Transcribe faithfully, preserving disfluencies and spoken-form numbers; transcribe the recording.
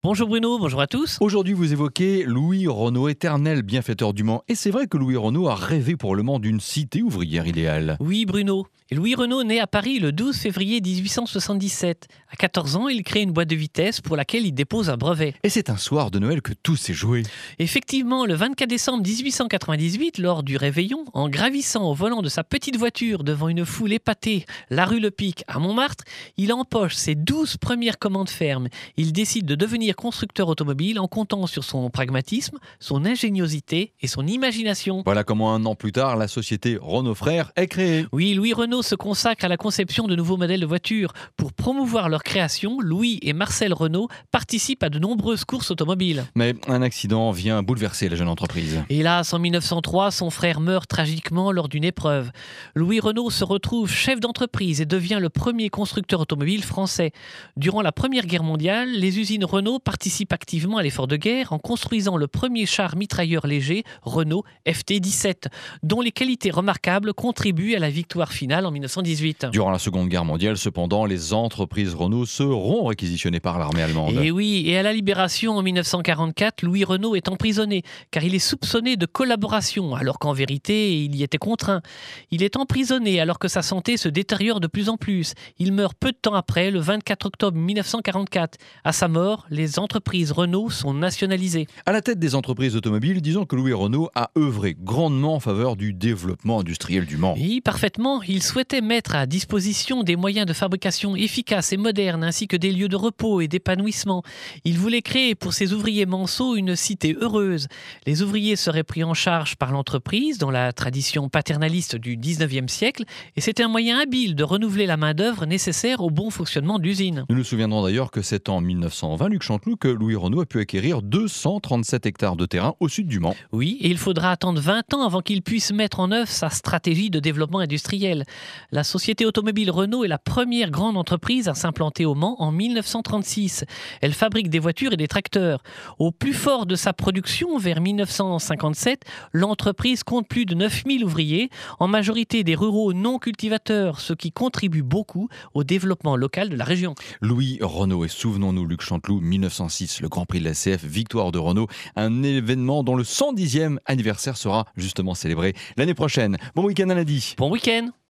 Bonjour Bruno, bonjour à tous. Aujourd'hui, vous évoquez Louis Renault, éternel bienfaiteur du Mans. Et c'est vrai que Louis Renault a rêvé pour le Mans d'une cité ouvrière idéale. Oui Bruno. Et Louis Renault naît à Paris le douze février mille huit cent soixante-dix-sept. À quatorze ans, il crée une boîte de vitesse pour laquelle il dépose un brevet. Et c'est un soir de Noël que tout s'est joué. Effectivement, le vingt-quatre décembre mille huit cent quatre-vingt-dix-huit, lors du réveillon, en gravissant au volant de sa petite voiture devant une foule épatée, la rue Le Pic à Montmartre, il empoche ses douze premières commandes fermes. Il décide de devenir constructeur automobile en comptant sur son pragmatisme, son ingéniosité et son imagination. Voilà comment un an plus tard, la société Renault Frères est créée. Oui, Louis Renault se consacre à la conception de nouveaux modèles de voitures. Pour promouvoir leur création, Louis et Marcel Renault participent à de nombreuses courses automobiles. Mais un accident vient bouleverser la jeune entreprise. Hélas, en mille neuf cent trois, son frère meurt tragiquement lors d'une épreuve. Louis Renault se retrouve chef d'entreprise et devient le premier constructeur automobile français. Durant la Première Guerre mondiale, les usines Renault participent activement à l'effort de guerre en construisant le premier char mitrailleur léger Renault F T dix-sept, dont les qualités remarquables contribuent à la victoire finale en mille neuf cent dix-huit. Durant la Seconde Guerre mondiale, cependant, les entreprises Renault seront réquisitionnées par l'armée allemande. Et oui, et à la Libération en mille neuf cent quarante-quatre, Louis Renault est emprisonné car il est soupçonné de collaboration, alors qu'en vérité, il y était contraint. Il est emprisonné alors que sa santé se détériore de plus en plus. Il meurt peu de temps après, le vingt-quatre octobre mille neuf cent quarante-quatre. À sa mort, les entreprises Renault sont nationalisées. À la tête des entreprises automobiles, disons que Louis Renault a œuvré grandement en faveur du développement industriel du Mans. Oui, parfaitement. Il souhaitait mettre à disposition des moyens de fabrication efficaces et modernes, ainsi que des lieux de repos et d'épanouissement. Il voulait créer pour ses ouvriers manceaux une cité heureuse. Les ouvriers seraient pris en charge par l'entreprise, dans la tradition paternaliste du dix-neuvième siècle, et c'était un moyen habile de renouveler la main-d'œuvre nécessaire au bon fonctionnement de l'usine. Nous nous souviendrons d'ailleurs que c'est en mille neuf cent vingt, Luc Chanteloup, que Louis Renault a pu acquérir deux cent trente-sept hectares de terrain au sud du Mans. Oui, et il faudra attendre vingt ans avant qu'il puisse mettre en œuvre sa stratégie de développement industriel. La société automobile Renault est la première grande entreprise à s'implanter au Mans en mille neuf cent trente-six. Elle fabrique des voitures et des tracteurs. Au plus fort de sa production, vers mille neuf cent cinquante-sept, l'entreprise compte plus de neuf mille ouvriers, en majorité des ruraux non cultivateurs, ce qui contribue beaucoup au développement local de la région. Louis Renault, et souvenons-nous, Luc Chanteloup, mille neuf cent six, le Grand Prix de la C F, victoire de Renault, un événement dont le cent dixième anniversaire sera justement célébré l'année prochaine. Bon week-end à lundi. Bon week-end!